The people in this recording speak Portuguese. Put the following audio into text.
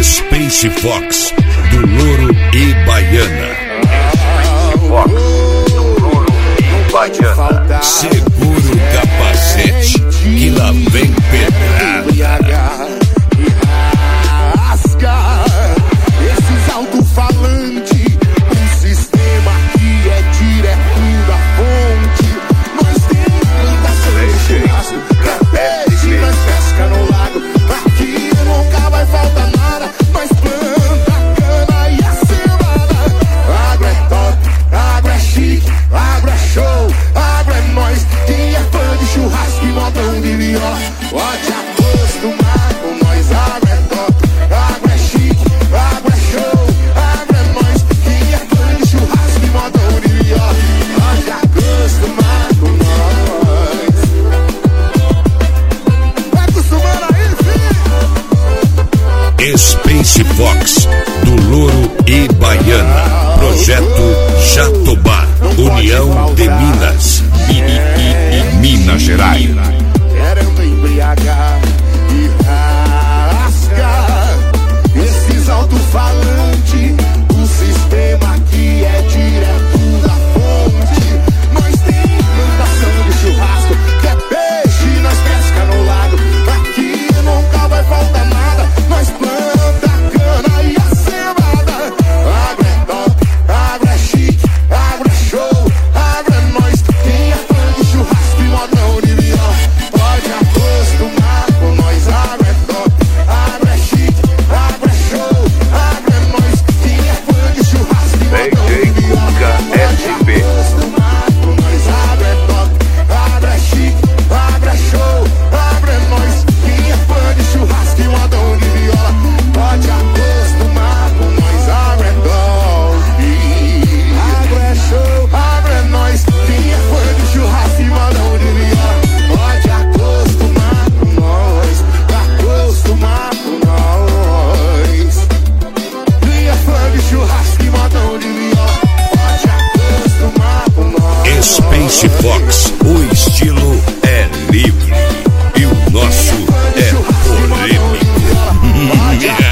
Space Fox, do Louro e Baiana. Space Fox, do Louro e Baiana. Segura o capacete, que lá vem pedrada. Esses alto-falantes, um sistema que é direto da fonte. Nós temos plantação de churrasco, peixe, nós pesca no lago. Aqui nunca vai faltar nada, nós planta cana e a cevada. Agro é top, agro é chique, agro é show, agro é nós. Quem é fã de churrasco e modão de viola, pode acostumar com nós. Agro é top, agro é chique, agro é show, agro é nós. Quem é fã de churrasco e modão de viola, pode acostumar com nós. Vai acostumando aí, filho. Space Fox, do Louro e Baiana. Projeto Jatobá, União de Minas e Minas Gerais. Querendo embriagar e rasgar esses alto-falantes, o sistema que é direto da fonte. Nós temos plantação de churrasco, que é peixe, nós pesca no lago. Aqui nunca vai faltar nada, nós planta cana e a cevada. Agro é top, agro é chique, agro é show, agro é nós. Quem é fã de churrasco e modão de viola, pode acostumar com nós. Agro é top, agro é chique, agro é show, agro é nós. Quem é fã de churrasco e modão de viola, pode acostumar com nós. Agro é top, agro é chique, agro é show, agro é nós. Quem é fã de churrasco e modão de viola, pode acostumar com nós. Agro é top, agro é show, agro é nós. Quem é fã de churrasco e modão de viola, pode acostumar com nós. Acostumar com nós. Quem é fã de churrasco e modão de viola, pode acostumar com nós. Space Fox, o estilo é livre e o nosso é polêmico.